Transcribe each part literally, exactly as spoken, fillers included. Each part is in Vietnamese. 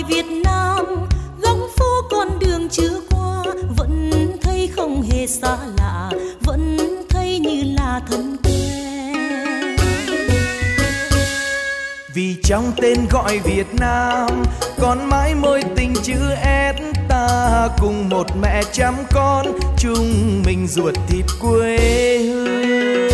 gọi Việt Nam, góc phố con đường chưa qua, vẫn thấy không hề xa lạ, vẫn thấy như là thân quen. Vì trong tên gọi Việt Nam còn mãi mối tình chữ S, ta cùng một mẹ chăm con, chung mình ruột thịt quê hương.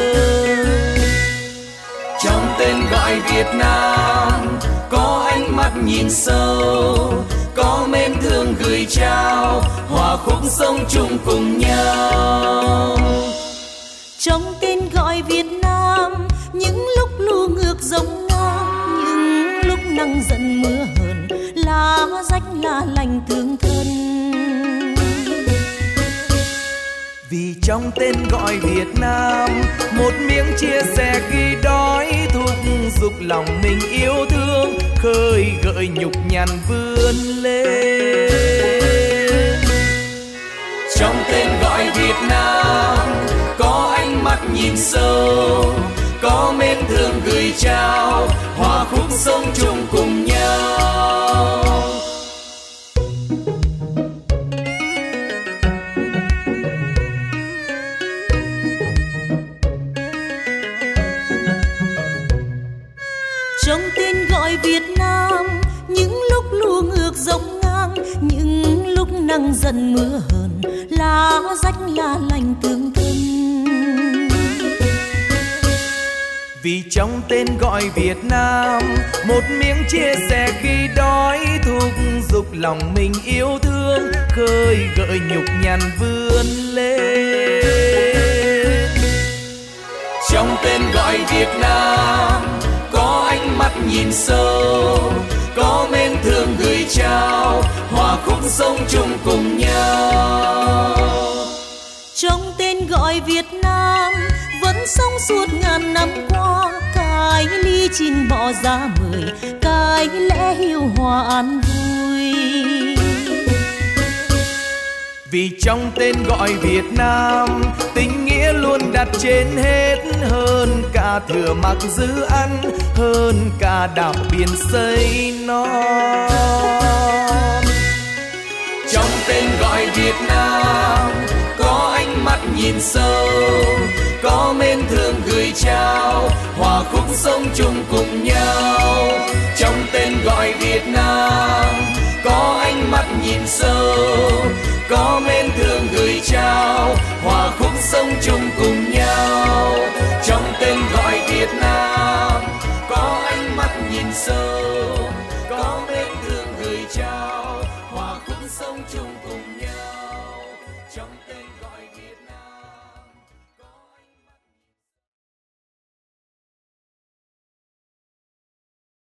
Trong tên gọi Việt Nam có ánh mắt nhìn sâu, có mến thương gửi trao, hòa khúc sống chung cùng nhau. Trong tên gọi Việt Nam, những lúc lù ngược giống ngang, những lúc nắng giận mưa hờn, lá rách lá lành thương thân. Vì trong tên gọi Việt Nam, một miếng chia sẻ khi đói, thúc giục lòng mình yêu thương, khơi gợi nhục nhằn vươn lên. Trong tên gọi Việt Nam có ánh mắt nhìn sâu, có mến thương gửi trao, hòa khúc sống chung cùng nhau. Trong tên gọi Việt Nam, những lúc lù ngược giống ngang, những lúc nắng dần mưa hờn, lá rách lá lành thương thân. Vì trong tên gọi Việt Nam, một miếng chia sẻ khi đói, thúc giục lòng mình yêu thương, khơi gợi nhục nhằn vươn lên. Trong tên gọi Việt Nam có ánh mắt nhìn sâu, có mến thương gửi trao, hòa khúc sống chung cùng nhau. Trong tên gọi Việt Nam vẫn sống suốt ngàn năm qua, cái ly chín bỏ ra mười, cái lẽ hiếu hòa an vui. Vì trong tên gọi Việt Nam, tình nghĩa luôn đặt trên hết, hơn cả thừa mặc giữ ăn, hơn cả đảo biển xây non. Trong tên gọi Việt Nam có ánh mắt nhìn sâu, có mến thương gửi trao, hòa khúc sống chung cùng nhau. Trong tên gọi Việt Nam có ánh mắt nhìn sâu, có mến thương gửi trao, hòa khúc sống chung cùng nhau. Trong tên gọi Việt Nam có ánh mắt nhìn sâu, có mến thương gửi trao, hòa khúc sống chung cùng nhau. Trong tên